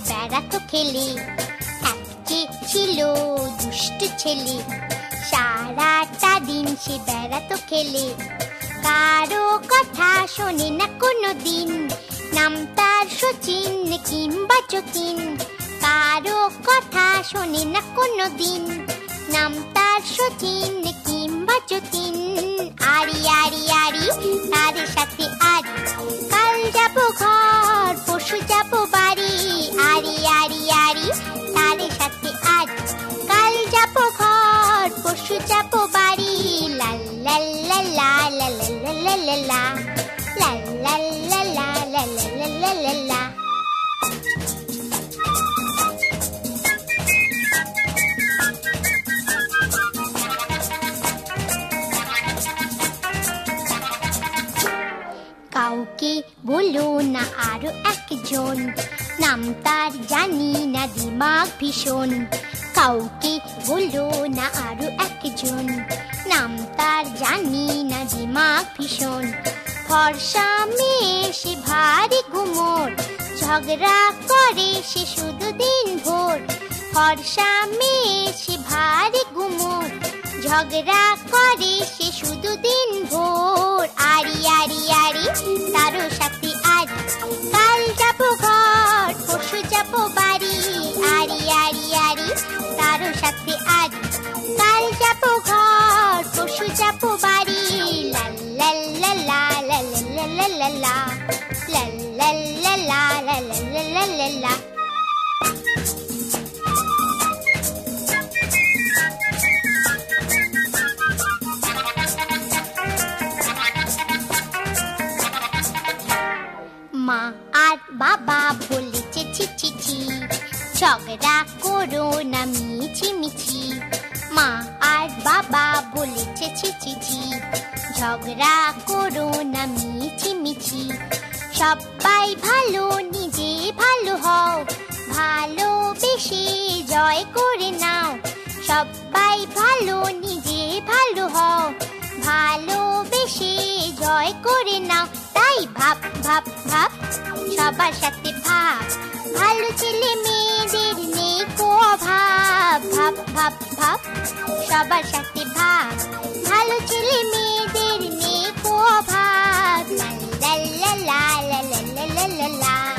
বেড়াতো খেলে। একটি ছিল দুষ্ট ছেলে, সারাটা দিন সে বেড়াতো খেলে। কারো কথা শোনে না কোনো দিন, নাম তার শচীন কিংবা যতীন। কারো কথা শোনে না কোনো দিন, নাম তার শচীন কিংবা যতীন। আরি আরি আরি তাদের সাথে আরি, কাল যাবো ঘর পরশু যাবো বাড়ি। আরি আরি আরি তাদের সাথে আরি, কাল যাবো ঘর পরশু যাবো বাড়ি। লা লা লা লা লা লা লা লা লা লা লা লা লা লা লা লা লা লা। কাউকে বলো না আরো একজন, নাম তার জানি না দিমাগ ভীষণ। কাউকে বলো না আরো একজন, নাম তার জানি না দিমাগ ভীষণ। ফর্সা মেয়ে সে ভারী গুমোর, ঝগড়া করে সে শুধু দিন ভোর। ফর্সা মেয়ে সে ভারী গুমোর, ঝগড়া করে সে শুধু দিন ভোর। আরি আরি আরি তারও সাথে আরি, কাল যাবো ঘর পরশু যাবো বাড়ি। আরি আরি আরি তারও সাথে আরি, কাল যাবো ঘর পরশু যাবো বাড়ি। লা লা লা লা লা লা লা লা লা লা লা লা লা লা লা লা লা। মা আর বাবা বলেছে ছি ছি ছি, ঝগড়া করো না মিছি মিছি। মা আর বাবা বলেছে ছি ছি ছি, ঝগড়া করো না মিছি মিছি। সবাই ভালো নিজে ভালো হও, ভালোবেসে জয় করে নাও। সবাই ভালো নিজে ভালো হও, ভালোবেসে জয় করে নাও। তাই ভাব ভাব ভাব সবার সাথে ভাব, ভালো ছেলে মেয়েদের নেই কো অভাব। ভাব ভাব ভাব সবার সাথে ভাব, ভালো ছেলে মেয়েদের নেই কো অভাব। লা লা লা লা লা লা লা লা লা।